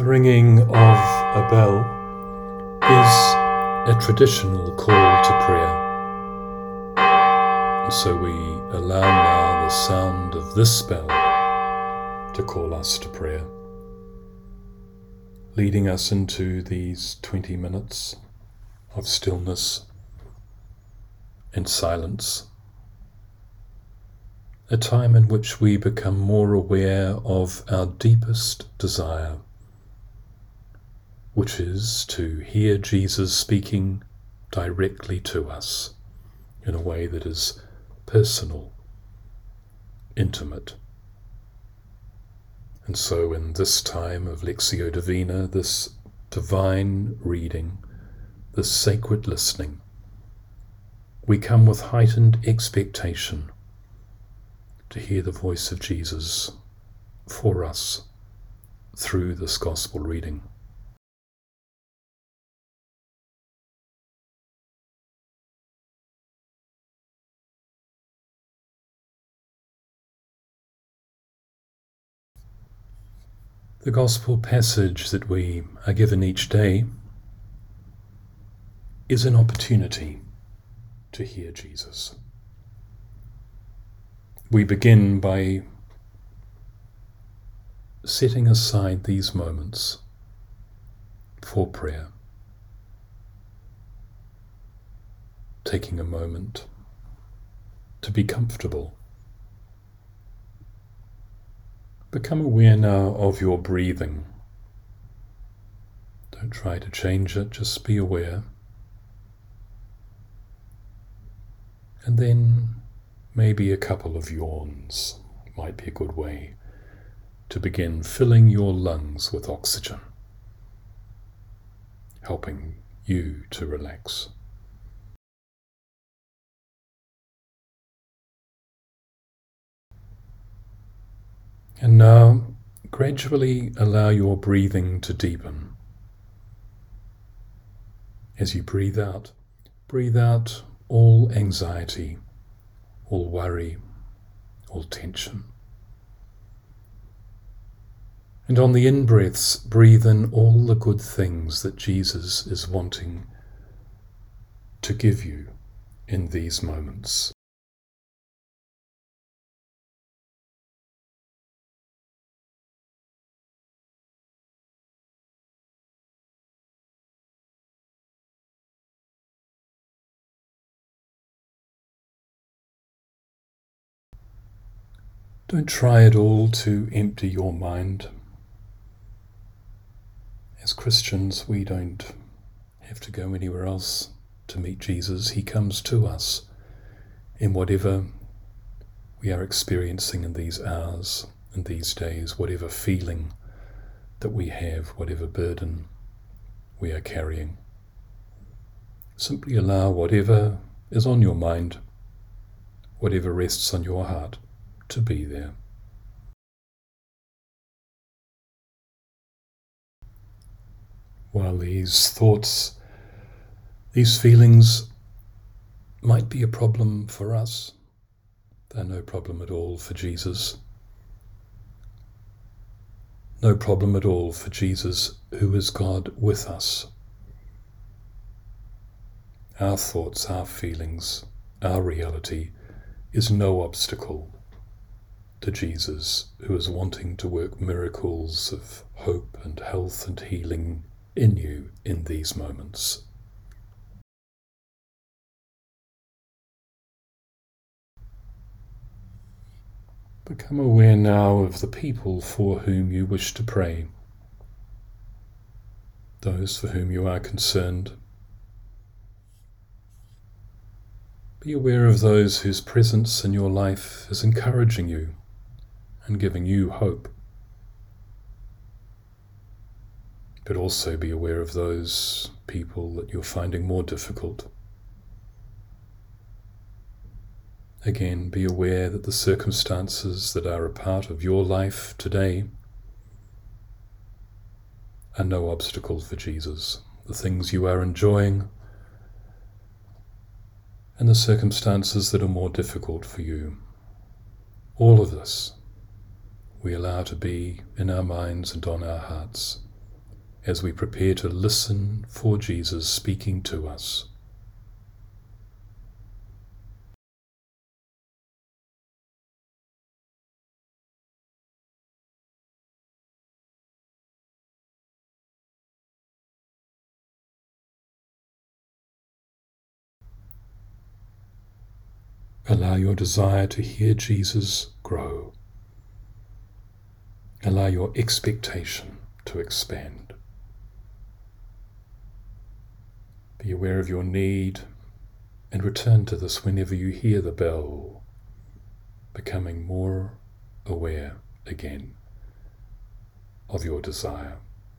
The ringing of a bell is a traditional call to prayer. And so we allow now the sound of this bell to call us to prayer, leading us into these 20 minutes of stillness and silence, a time in which we become more aware of our deepest desire, which is to hear Jesus speaking directly to us in a way that is personal, intimate. And so in this time of Lectio Divina, this divine reading, this sacred listening, we come with heightened expectation to hear the voice of Jesus for us through this gospel reading. The gospel passage that we are given each day is an opportunity to hear Jesus. We begin by setting aside these moments for prayer, taking a moment to be comfortable. Become aware now of your breathing. Don't try to change it, just be aware. And then maybe a couple of yawns might be a good way to begin filling your lungs with oxygen, helping you to relax. And now, gradually allow your breathing to deepen. As you breathe out all anxiety, all worry, all tension. And on the in-breaths, breathe in all the good things that Jesus is wanting to give you in these moments. Don't try at all to empty your mind. As Christians, we don't have to go anywhere else to meet Jesus. He comes to us in whatever we are experiencing in these hours and these days, whatever feeling that we have, whatever burden we are carrying. Simply allow whatever is on your mind, whatever rests on your heart, to be there. While these thoughts, these feelings might be a problem for us, they're no problem at all for Jesus. No problem at all for Jesus, who is God with us. Our thoughts, our feelings, our reality is no obstacle to Jesus, who is wanting to work miracles of hope and health and healing in you in these moments. Become aware now of the people for whom you wish to pray, those for whom you are concerned. Be aware of those whose presence in your life is encouraging you and giving you hope. But also be aware of those people that you're finding more difficult. Again, be aware that the circumstances that are a part of your life today are no obstacle for Jesus. The things you are enjoying and the circumstances that are more difficult for you. All of this we allow to be in our minds and on our hearts as we prepare to listen for Jesus speaking to us. Allow your desire to hear Jesus grow. Allow your expectation to expand. Be aware of your need and return to this whenever you hear the bell, becoming more aware again of your desire.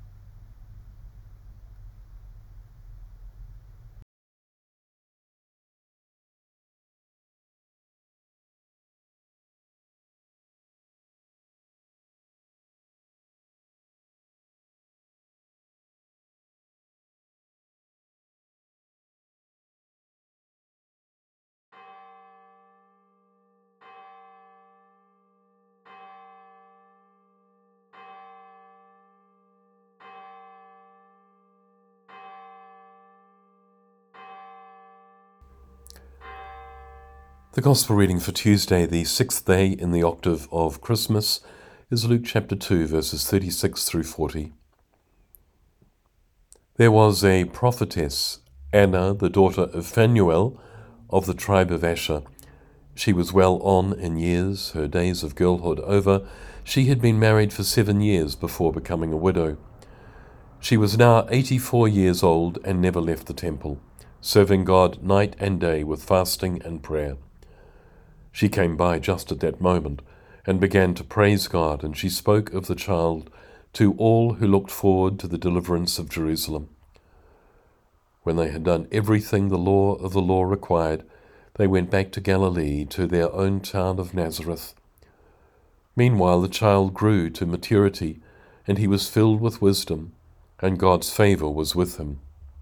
The Gospel reading for Tuesday, the 6th day in the octave of Christmas, is Luke chapter 2, verses 36 through 40. There was a prophetess, Anna, the daughter of Phanuel, of the tribe of Asher. She was well on in years, her days of girlhood over. She had been married for 7 years before becoming a widow. She was now 84 years old and never left the temple, serving God night and day with fasting and prayer. She came by just at that moment and began to praise God, and she spoke of the child to all who looked forward to the deliverance of Jerusalem. When they had done everything the law of the law required, they went back to Galilee, to their own town of Nazareth. Meanwhile the child grew to maturity, and he was filled with wisdom, and God's favor was with him.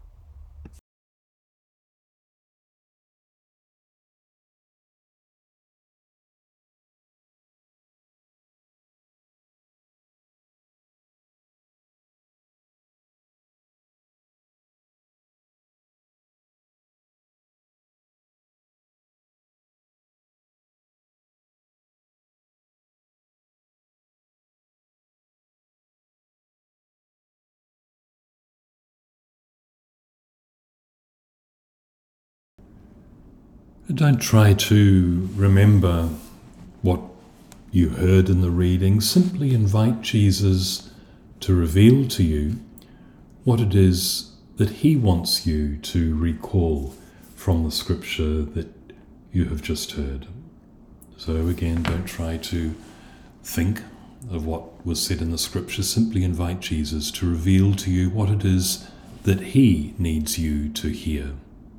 Don't try to remember what you heard in the reading. Simply invite Jesus to reveal to you what it is that he wants you to recall from the scripture that you have just heard. So again, don't try to think of what was said in the scripture. Simply invite Jesus to reveal to you what it is that he needs you to hear.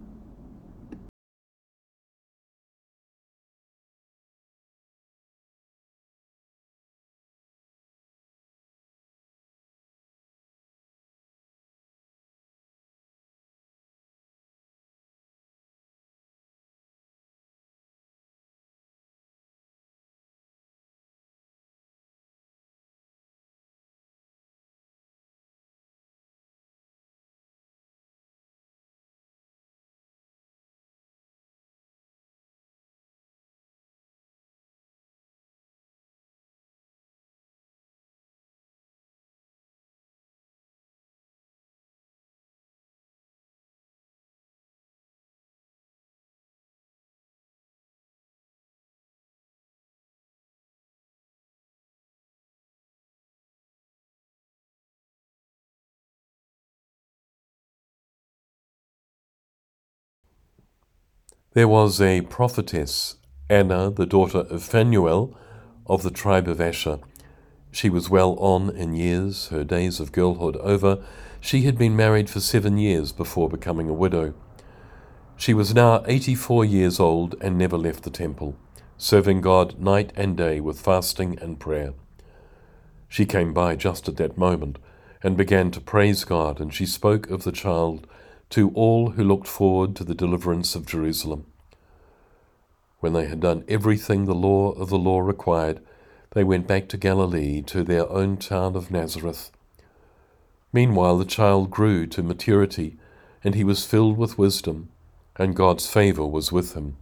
There was a prophetess, Anna, the daughter of Phanuel, of the tribe of Asher. She was well on in years, her days of girlhood over. She had been married for 7 years before becoming a widow. She was now 84 years old and never left the temple, serving God night and day with fasting and prayer. She came by just at that moment and began to praise God, and she spoke of the child to all who looked forward to the deliverance of Jerusalem. When they had done everything the law of the law required, they went back to Galilee, to their own town of Nazareth. Meanwhile the child grew to maturity, and he was filled with wisdom, and God's favor was with him.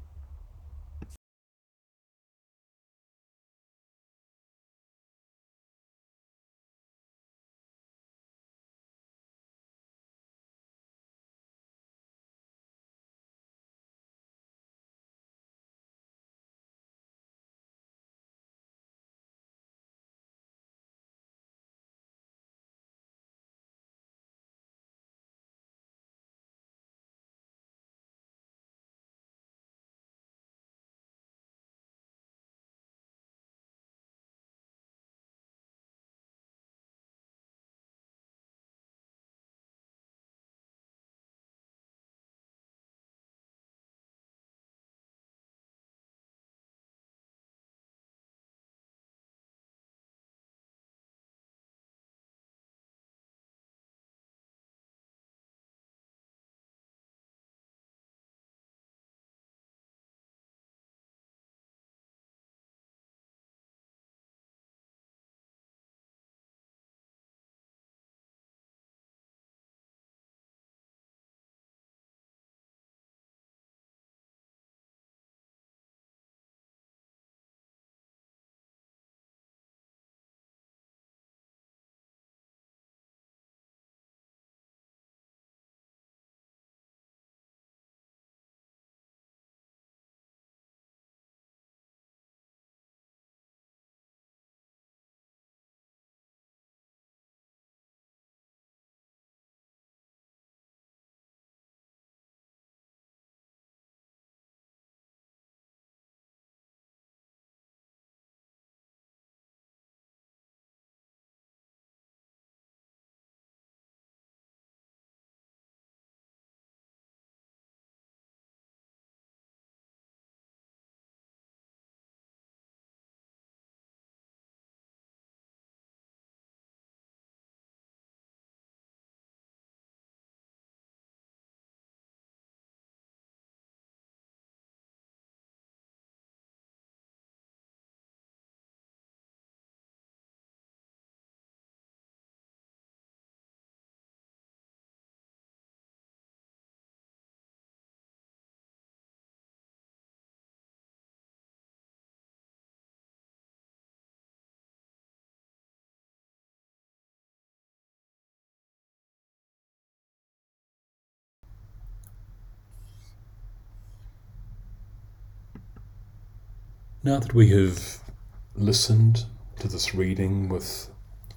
Now that we have listened to this reading with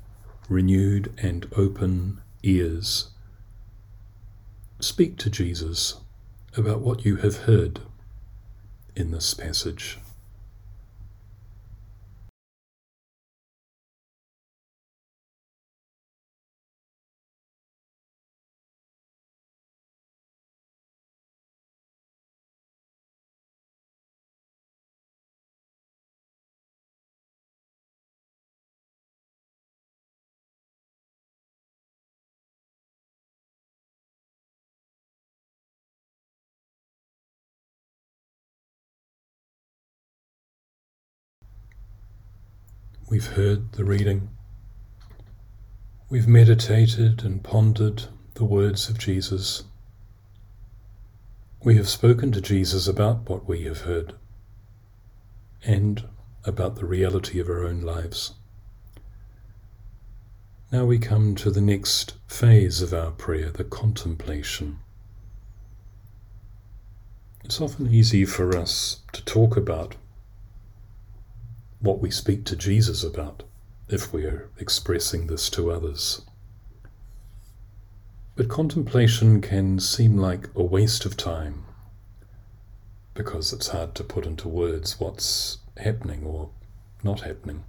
renewed and open ears, speak to Jesus about what you have heard in this passage. We've heard the reading. We've meditated and pondered the words of Jesus. We have spoken to Jesus about what we have heard and about the reality of our own lives. Now we come to the next phase of our prayer, the contemplation. It's often easy for us to talk about what we speak to Jesus about if we are expressing this to others. But contemplation can seem like a waste of time because it's hard to put into words what's happening or not happening.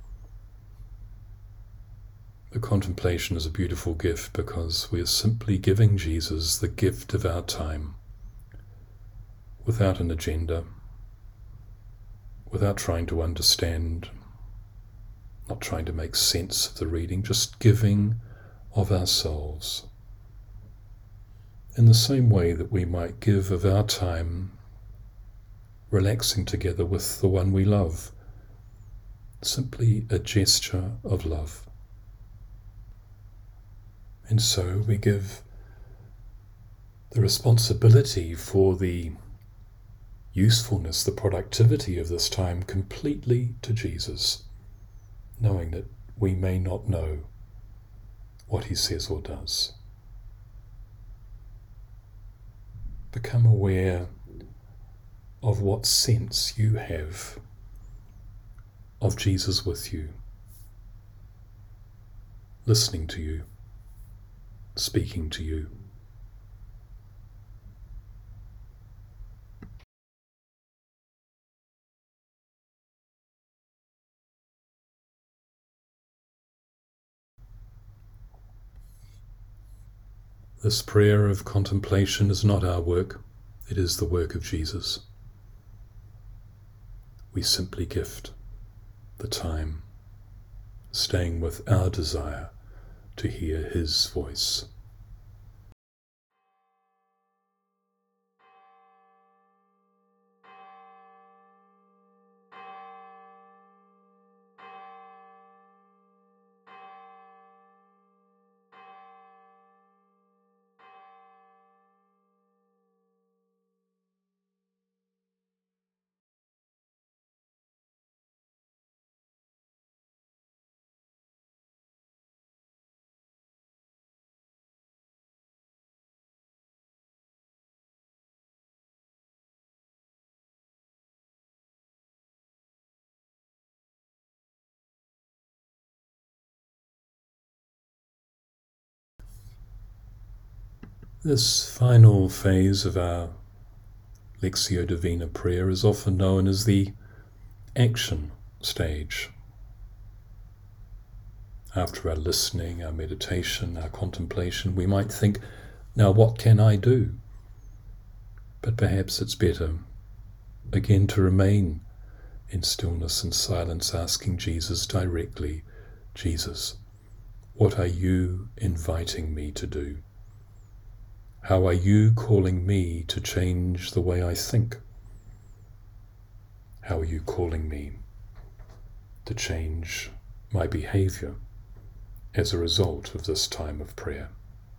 The contemplation is a beautiful gift because we are simply giving Jesus the gift of our time without an agenda, without trying to understand, not trying to make sense of the reading, just giving of ourselves. In the same way that we might give of our time relaxing together with the one we love, simply a gesture of love. And so we give the responsibility for the usefulness, the productivity of this time completely to Jesus, knowing that we may not know what he says or does. Become aware of what sense you have of Jesus with you, listening to you, speaking to you. This prayer of contemplation is not our work, it is the work of Jesus. We simply gift the time, staying with our desire to hear his voice. This final phase of our Lectio Divina prayer is often known as the action stage. After our listening, our meditation, our contemplation, we might think, now what can I do? But perhaps it's better, again, to remain in stillness and silence, asking Jesus directly, Jesus, what are you inviting me to do? How are you calling me to change the way I think? How are you calling me to change my behavior as a result of this time of prayer?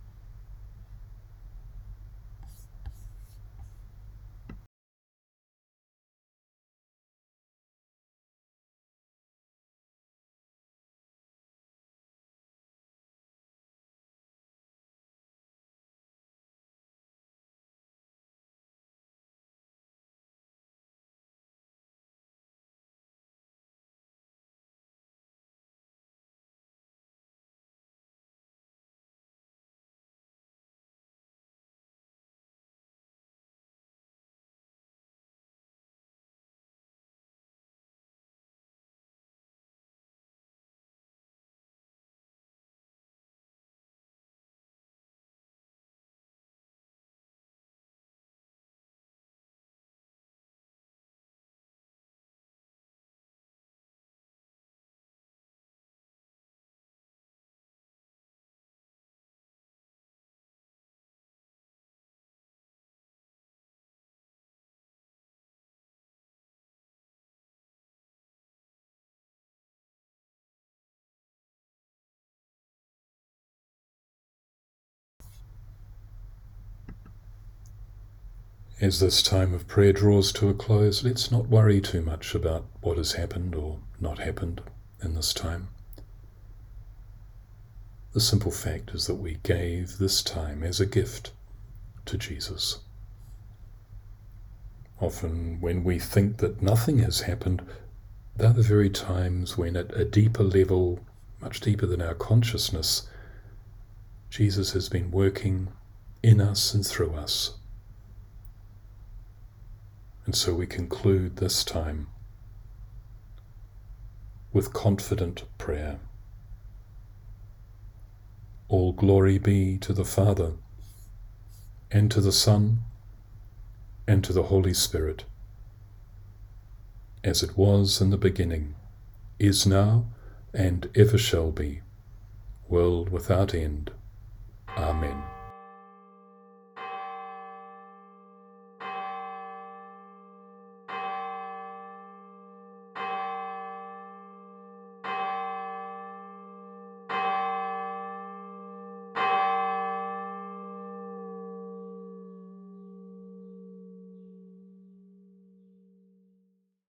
As this time of prayer draws to a close, let's not worry too much about what has happened or not happened in this time. The simple fact is that we gave this time as a gift to Jesus. Often when we think that nothing has happened, they're the very times when at a deeper level, much deeper than our consciousness, Jesus has been working in us and through us. And so we conclude this time with confident prayer. All glory be to the Father, and to the Son, and to the Holy Spirit, as it was in the beginning, is now, and ever shall be, world without end. Amen.